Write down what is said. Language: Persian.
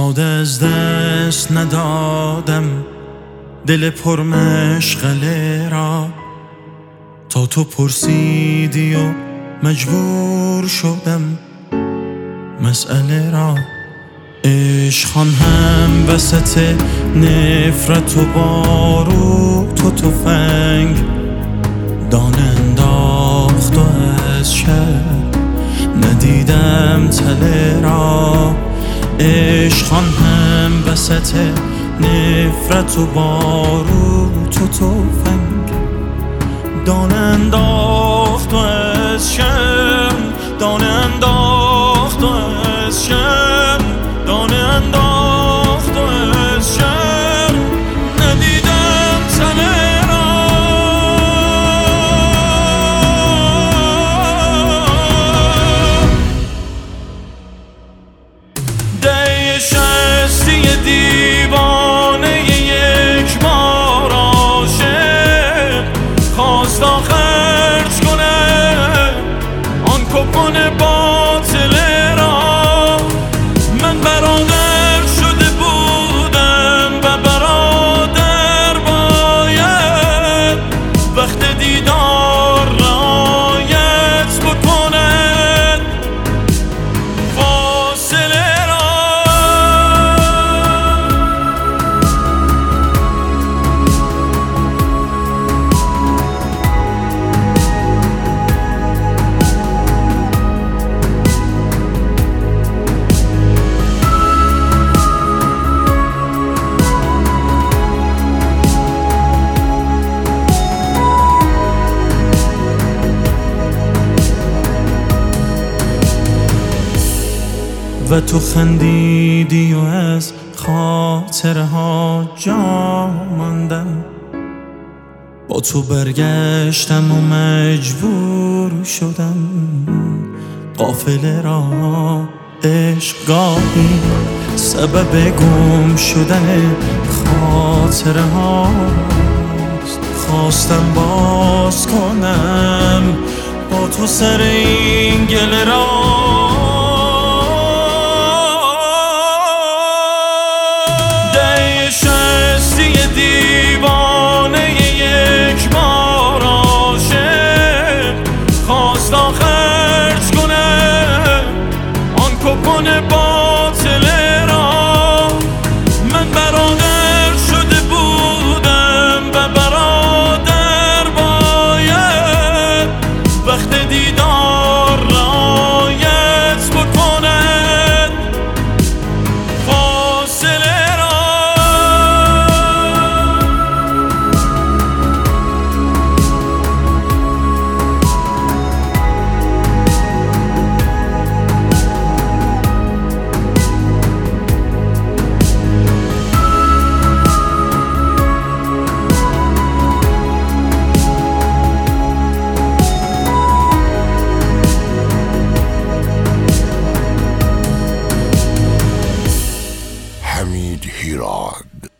ساده از دست ندادم دل پرمشغله را، تا تو پرسیدی و مجبور شدم مسئله را. عشقان هم وسط نفرت و باروت و تفنگ دانه انداخت و از شب ندیدم تله را. عشقان هم وسط نفرت و باروت و تفنگ دانه انداخت و از شب، دانه انداخت و از شب، دانه انداخت و از شب ندیدم تله را. ده شستی دیوانه یک بار عاشق خواست خرج کنه آن کپون باطل را. من برادر شده بودم و برادر باید وقت دیدار رعایت بکند فاصله را. و تو خندیدی و از خاطرها جا ماندم، با تو برگشتم و مجبور شدم قافله را. عشق گاهی سبب گم شدن خاطرهاست، خواستم باز کنم با تو سر این گله را. دیوانه یک بار عاشق خواست خرج کنه آن کپون باطل را. من برادر شده بودم و برادر باید وقت دیدار رعایت بکند فاصله را. حمید هیراد.